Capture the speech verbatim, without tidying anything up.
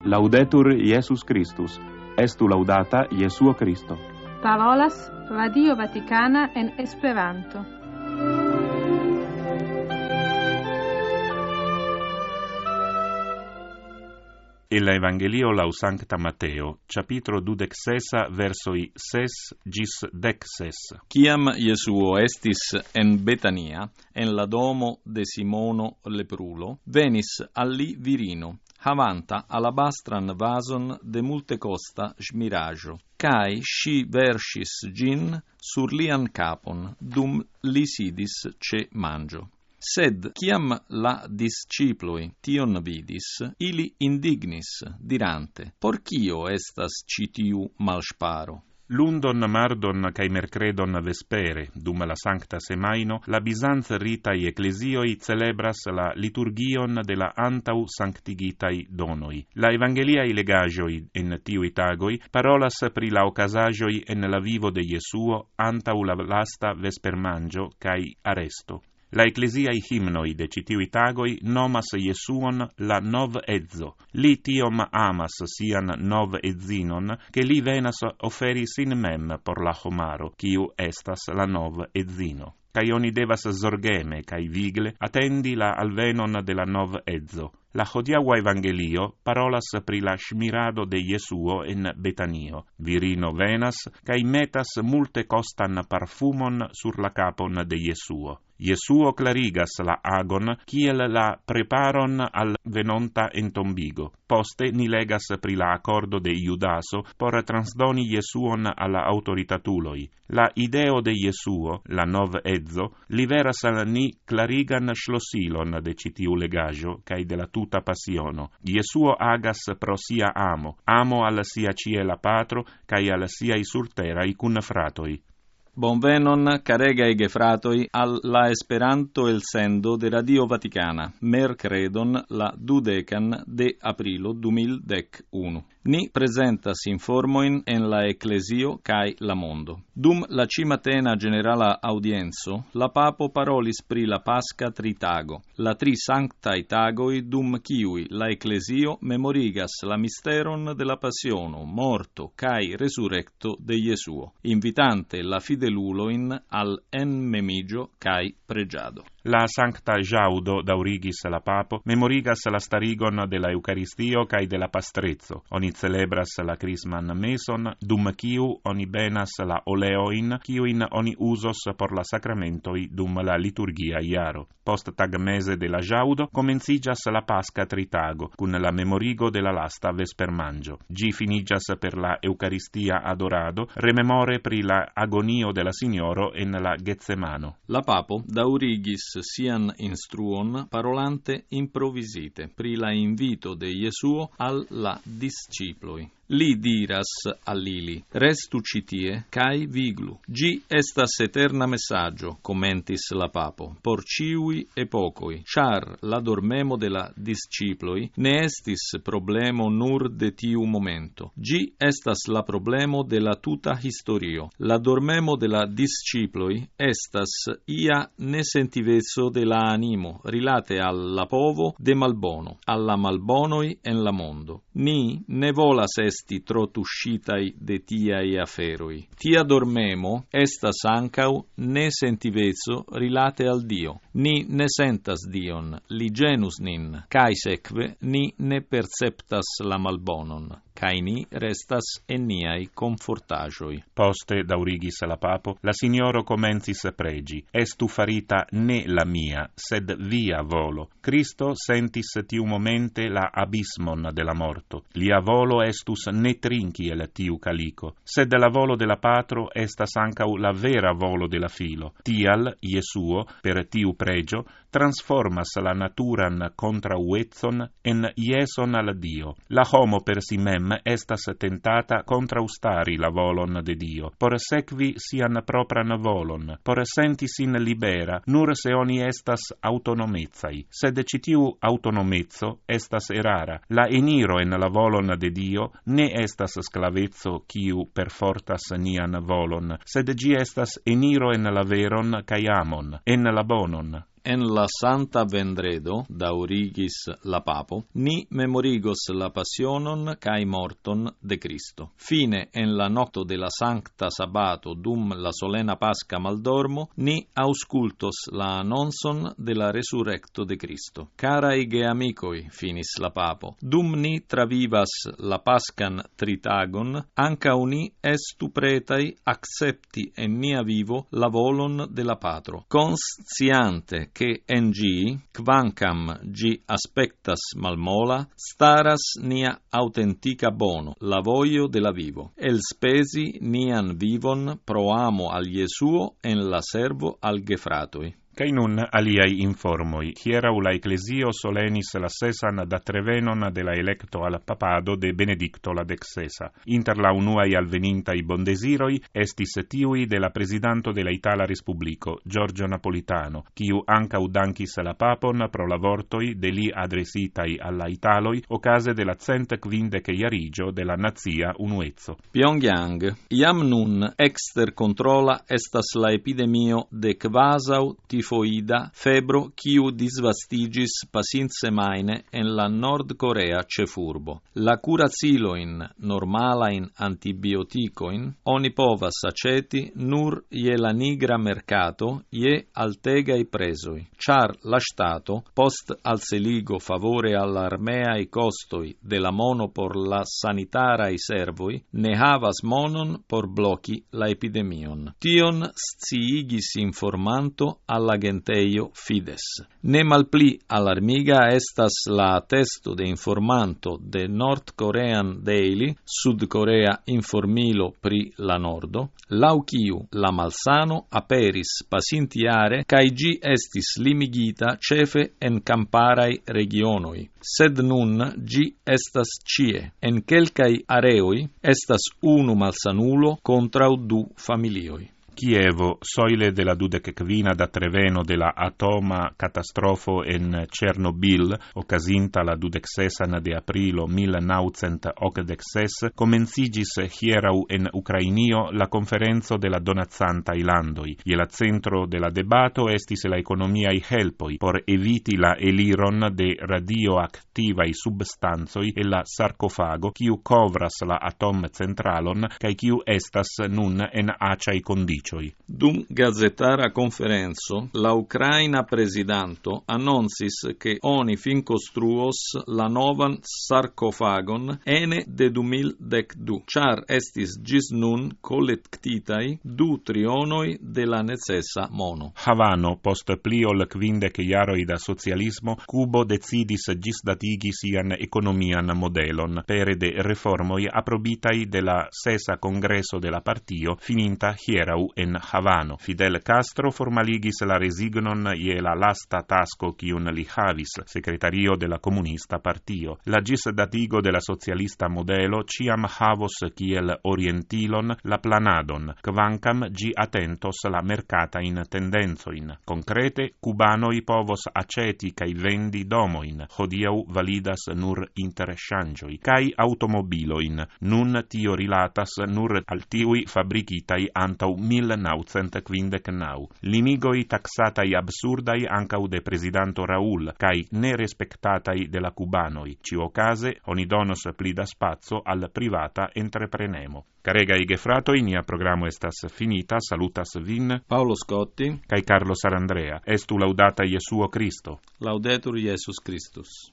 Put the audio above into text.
Laudetur Jesus Christus. Estu laudata Jesuo Christo. Parolas Radio Vaticana en Esperanto. El Evangelio lau Sancta Mateo, capitro dudexesa versoi ses gis dexes. Ciam Iesuo estis en Betania, en la domo de Simono leprulo, venis alli virino, havanta alabastran vason de multecosta smirajo, cae sci versis gin sur lian capon, dum li sidis ce mangio. Sed, ciam la disciploi tion vidis, ili indignis, dirante, porcio estas citiu malsparo? Lundon, mardon, cae mercredon vespere, dum la sancta semaino, la Bizanz ritai ecclesioi celebras la liturgion de la antau sanctigitai donoi. La evangeliai legagioi en tiui tagoi parolas pri la ocasagioi en la vivo de Jesuo antau la lasta vespermangio cae aresto. La ecclesiae himnoi de citiui tagoi nomas Jesuon la nov edzo. Li tiom amas sian nov edzinon, che li venas oferis in mem por la homaro, quiu estas la nov edzino. Cai oni devas zorgeme, cae vigle, attendi la alvenon de la nov edzo. La hodiaua evangelio parolas pri la smirado de Jesuo en Betanio. Virino venas, cae metas multe costan parfumon sur la capon de Jesuo. Jesuo clarigas la agon, kiel la preparon al venonta entombigo. Poste ni legas pri la accordo de Iudaso por transdoni Jesuon alla autoritatuloi. La ideo de Jesuo, la nov edzo, liveras al ni clarigan schlosilon de citiu legajo, cae de la tuta passiono. Jesuo agas pro sia amo, amo al sia ciela patro, cae al siai surterai cun fratoi. Bonvenon, caregae gefratoi, al la Esperanto el sendo de Radio Vaticana, mercredon la dudecan de aprilo du mil dec unu. Ni presentas informoin en la Ecclesio cae la mondo. Dum la cimatena generala audienzo, la papo parolis pri la Pasca tritago, la tri sanctae tagoi dum ciui la Ecclesio memorigas la misteron de la passiono, morto, cae resurrecto de Jesuo, invitante la fideluloin al enmemigio cae pregiado. La sancta jaudo daurigis la papo, memorigas la starigon de la Eucaristio cae de la pastrezzo. Oni celebras la crisman meson, dum ciu oni benas la oleoin, ciuin oni usos por la sacramentoi dum la liturgia iaro. Post tag mese de la jaudo, comencigas la Pasca tritago, cun la memorigo de la lasta vespermangio. Gi finigas per la Eucaristia adorado, rememore pri la agonio de la Signoro en la Getsemano. La papo daurigis sian instruon parolante improvisite pri la invito de Jesuo al la disciploi. Li diras allili, restu citie, cae viglu. Gi estas eterna messaggio, commentis la papo, por ciui epocoi, char la dormemo de la disciploi ne estis problemo nur de tiu momento. Gi estas la problemo de la tuta historio. La dormemo de la disciploi estas ia nesentivezzo de la animo, rilate alla povo de malbono, alla malbonoi en la mondo. Ni ne volas esti tro tuscitai de tiai aferoi. Tia dormemo estas ancau ne sentivezzo rilate al Dio. Ni ne sentas Dion, li genus nin, cae seque ni ne perceptas la malbonon, cae ni restas en niai confortagioi. Poste daurigis la papo, la Signoro comencis pregi, estu farita ne la mia, sed via volo. Cristo sentis tiu momente la abismon de la morto. Lia volo estus ne trinchi el tiu calico, sed la volo de la patro estas ancau la vera volo de la filo. Tial, Jesuo, per tiu pregio, transformas la naturan contrauezzon en ieson al Dio. La homo per si mem estas tentata contraustari la volon de Dio, por sequi sian propran volon, por senti sin libera, nur se oni estas autonomezai. Sed citiu autonomezzo estas erara. La eniro en la volon de Dio ne estas sclavezzo quiu perfortas nian volon, sed gi estas eniro en la veron cae amon, en la bonon. en la Santa Vendredo, daurigis la papo, ni memorigos la passionon cae morton de Cristo. Fine en la nocto de la Sancta Sabato dum la solena Pasca maldormo, ni auscultos la annonson de la resurrecto de Cristo. Carai geamicoi, finis la papo, dum ni travivas la Pascan tritagon, anca uni estu pretai accepti en nia vivo la volon de la Patro, consciante che en gi, quancam gi aspectas malmola, staras nia autentica bono, la voio de la vivo, el spesi nian vivon pro amo al Iesuo en la servo al gefratoi. Cai nun aliai informoi. Hierau la Ecclesio solenis la sesan da trevenon de la electo al papado de Benedicto la dexesa. Inter la unuai alvenintai bondesiroi estis tiui de la presidanto de la Itala Respublico, Giorgio Napolitano, quiu anca udancis la papon pro lavortoi de li adresitai alla Italoi ocase de la cent quindece iarigio de la nazia unuezzo. Pyongyang, iam nun exter controla estas la epidemio de quasau tifoida febro quiu disvastigis pasint semaine en la Nord Corea cefurbo. La curaciloin normalain antibioticoin oni povas aceti nur je la nigra mercato je altegai presoi, char la Stato, post alceligo favore all'armeai costoi de la mono por la sanitarai servoi, ne havas monon por bloci la epidemion. Tion sciigis informanto alla genteio Fides. Ne malpli alarmiga estas la attesto de informanto de North Korean Daily, Sud Korea informilo pri la Nordo, lau quiu la malsano aperis pasintiare cae gi estis limigita cefe en camparai regionoi. Sed nun gi estas cie. En quelcai areoi estas unu malsanulo contrau du familioi. Chievo, soile della dudecquina da treveno della atoma catastrofo en Chernobyl, occasinta la dudexesan de aprilo millenovecentos octantesses, comencigis hierau en Ucrainio la conferenzo della donazanta landoi. Je la centro della debato estis la economiai helpoi, por eviti la eliron de radioactivai substanzoi e la sarcofago, quiu covras la atom centralon, cae quiu estas nun en aciai condicioi. Dum gazetara conferenzo, la Ucraina presidanto annoncis che oni fin construos la novan sarcofagon ene de du mil decdu, char estis gis nun collectitai du trionoi de la necessa mono. Havano, post pli ol quindec iaroi da socialismo, Cubo decidis gis datigi sian economian modelon, pere de reformoi aprobitai de la sesa congresso de la partio, fininta hierau en Havano. Fidel Castro formaligis la resignon je la lasta tasco quiun li havis, secretario de la comunista partio. La gis datigo de la socialista modelo ciam havos kiel orientilon la planadon, quancam gi attentos la mercatain tendenzoin. Concrete, cubanoi povos aceti cae vendi domoin, hodiau validas nur interchangioi, cae automobiloin, nun tio rilatas nur al tiui fabricitai antau millenovecentos quindecnau. Limigoi taxatai absurdai ancau de presidanto Raul, cae ne respectatai de la cubanoi. Ciocase, oni donos pli da spazio al privata entreprenemo. Caregai gefratoi, nia programo estas finita, salutas vin Paolo Scotti cae Carlo Sarandrea. Estu laudata Iesuo Christo. Laudetur Iesus Christus.